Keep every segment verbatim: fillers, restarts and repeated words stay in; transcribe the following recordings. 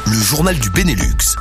le journal du Benelux.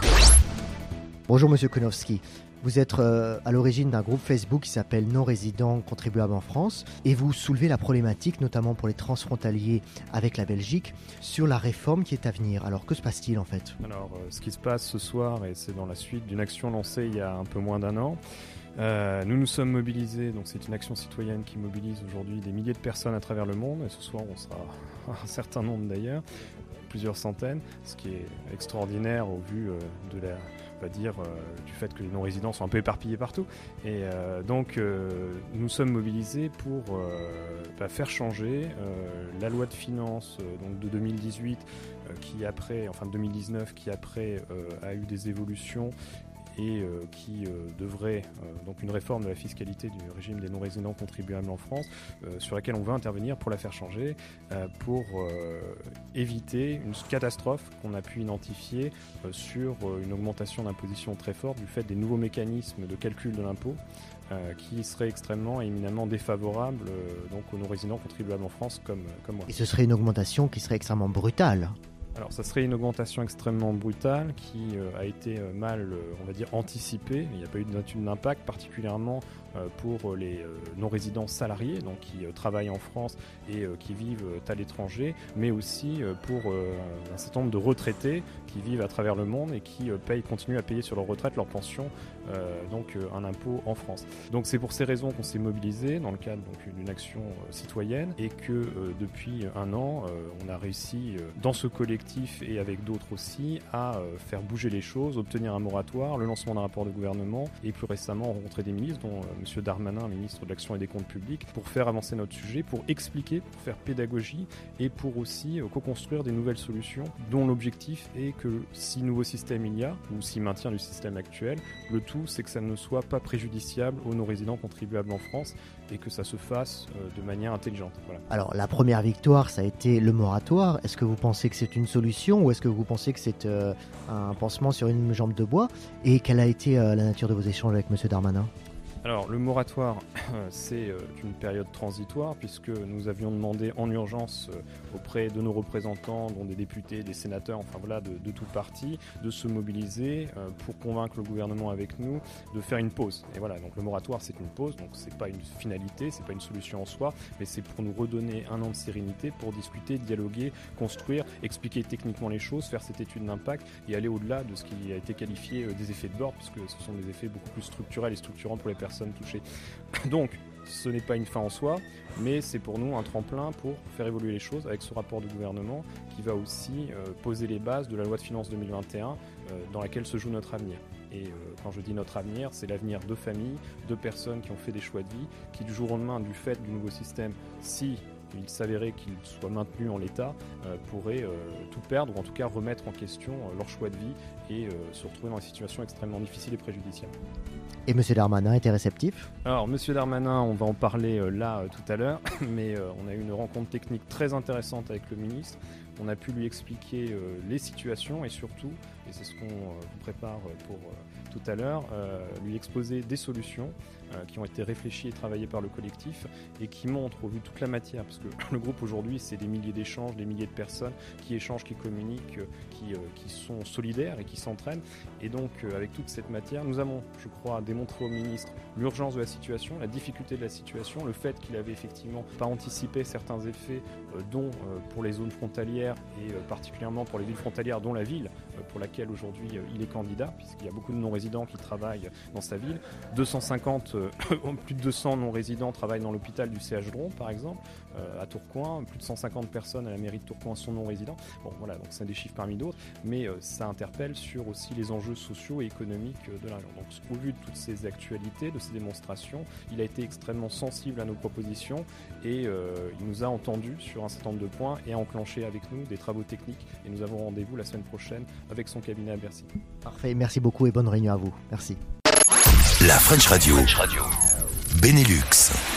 Bonjour Monsieur Konowski. Vous êtes euh, à l'origine d'un groupe Facebook qui s'appelle Non-résidents contribuables en France et vous soulevez la problématique, notamment pour les transfrontaliers avec la Belgique, sur la réforme qui est à venir. Alors que se passe-t-il en fait ? Alors euh, ce qui se passe ce soir, et c'est dans la suite d'une action lancée il y a un peu moins d'un an, euh, nous nous sommes mobilisés, donc c'est une action citoyenne qui mobilise aujourd'hui des milliers de personnes à travers le monde, et ce soir on sera un certain nombre d'ailleurs, plusieurs centaines, ce qui est extraordinaire au vu euh, de la... on va dire, euh, du fait que les non-résidents sont un peu éparpillés partout. Et euh, donc, euh, nous sommes mobilisés pour euh, bah, faire changer euh, la loi de finances euh, donc de deux mille dix-huit, euh, qui après, enfin deux mille dix-neuf, qui après euh, a eu des évolutions et euh, qui euh, devrait, euh, donc une réforme de la fiscalité du régime des non-résidents contribuables en France, euh, sur laquelle on veut intervenir pour la faire changer, euh, pour euh, éviter une catastrophe qu'on a pu identifier euh, sur euh, une augmentation d'imposition très forte du fait des nouveaux mécanismes de calcul de l'impôt, euh, qui seraient extrêmement et éminemment défavorables euh, donc aux non-résidents contribuables en France comme, comme moi. Et ce serait une augmentation qui serait extrêmement brutale. Alors ça serait une augmentation extrêmement brutale qui euh, a été euh, mal, euh, on va dire, anticipée. Il n'y a pas eu d'étude d'impact, particulièrement euh, pour les euh, non-résidents salariés, donc qui euh, travaillent en France et euh, qui vivent euh, à l'étranger, mais aussi euh, pour euh, un certain nombre de retraités qui vivent à travers le monde et qui euh, payent, continuent à payer sur leur retraite, leur pension, euh, donc euh, un impôt en France. Donc c'est pour ces raisons qu'on s'est mobilisé dans le cadre donc, d'une action euh, citoyenne et que euh, depuis un an, euh, on a réussi euh, dans ce collectif et avec d'autres aussi, à euh, faire bouger les choses, obtenir un moratoire, le lancement d'un rapport de gouvernement et plus récemment rencontrer des ministres, dont euh, M. Darmanin, ministre de l'Action et des Comptes Publics, pour faire avancer notre sujet, pour expliquer, pour faire pédagogie et pour aussi euh, co-construire des nouvelles solutions dont l'objectif est que si nouveau système il y a, ou si maintien du système actuel, le tout c'est que ça ne soit pas préjudiciable aux non-résidents contribuables en France et que ça se fasse euh, de manière intelligente. Voilà. Alors la première victoire, ça a été le moratoire. Est-ce que vous pensez que c'est une solution ou est-ce que vous pensez que c'est euh, un pansement sur une jambe de bois ? Et quelle a été euh, la nature de vos échanges avec M. Darmanin ? Alors le moratoire, c'est une période transitoire puisque nous avions demandé en urgence auprès de nos représentants, dont des députés, des sénateurs, enfin voilà, de, de tout parti, de se mobiliser pour convaincre le gouvernement avec nous de faire une pause. Et voilà, donc le moratoire c'est une pause, donc c'est pas une finalité, c'est pas une solution en soi, mais c'est pour nous redonner un an de sérénité pour discuter, dialoguer, construire, expliquer techniquement les choses, faire cette étude d'impact et aller au-delà de ce qui a été qualifié des effets de bord, puisque ce sont des effets beaucoup plus structurels et structurants pour les personnes touchées. Donc, ce n'est pas une fin en soi, mais c'est pour nous un tremplin pour faire évoluer les choses avec ce rapport de gouvernement qui va aussi euh, poser les bases de la loi de finances deux mille vingt et un euh, dans laquelle se joue notre avenir. Et euh, quand je dis notre avenir, c'est l'avenir de familles, de personnes qui ont fait des choix de vie, qui du jour au lendemain, du fait du nouveau système, si il s'avérait qu'il soit maintenu en l'état, euh, pourraient euh, tout perdre, ou en tout cas remettre en question euh, leur choix de vie et euh, se retrouver dans une situation extrêmement difficile et préjudiciable. Et M. Darmanin était réceptif ? Alors, M. Darmanin, on va en parler euh, là euh, tout à l'heure, mais euh, on a eu une rencontre technique très intéressante avec le ministre. On a pu lui expliquer euh, les situations et surtout, et c'est ce qu'on euh, vous prépare pour euh, tout à l'heure, euh, lui exposer des solutions euh, qui ont été réfléchies et travaillées par le collectif et qui montrent au vu de toute la matière, parce que le groupe aujourd'hui c'est des milliers d'échanges, des milliers de personnes qui échangent, qui communiquent, euh, qui, euh, qui sont solidaires et qui s'entraînent. Et donc euh, avec toute cette matière, nous avons, je crois, démontré au ministre l'urgence de la situation, la difficulté de la situation, le fait qu'il avait effectivement pas anticipé certains effets, euh, dont euh, pour les zones frontalières et euh, particulièrement pour les villes frontalières, dont la ville euh, pour laquelle aujourd'hui euh, il est candidat, puisqu'il y a beaucoup de non-résidents qui travaillent dans sa ville. deux cent cinquante, euh, plus de deux cents non-résidents travaillent dans l'hôpital du C H Dron, par exemple, euh, à Tourcoing. Plus de cent cinquante personnes à la mairie de Tourcoing sont non-résidents. Bon, voilà, donc c'est des chiffres parmi d'autres, mais euh, ça interpelle sur aussi les enjeux sociaux et économiques euh, de la région. Donc, au vu de toutes ces actualités, de ces démonstrations, il a été extrêmement sensible à nos propositions et euh, il nous a entendus sur un certain nombre de points et a enclenché avec nous des travaux techniques. Et nous avons rendez-vous la semaine prochaine avec son cabinet à Bercy. Parfait, merci beaucoup et bonne réunion à vous. Merci. La French Radio, French Radio. Benelux.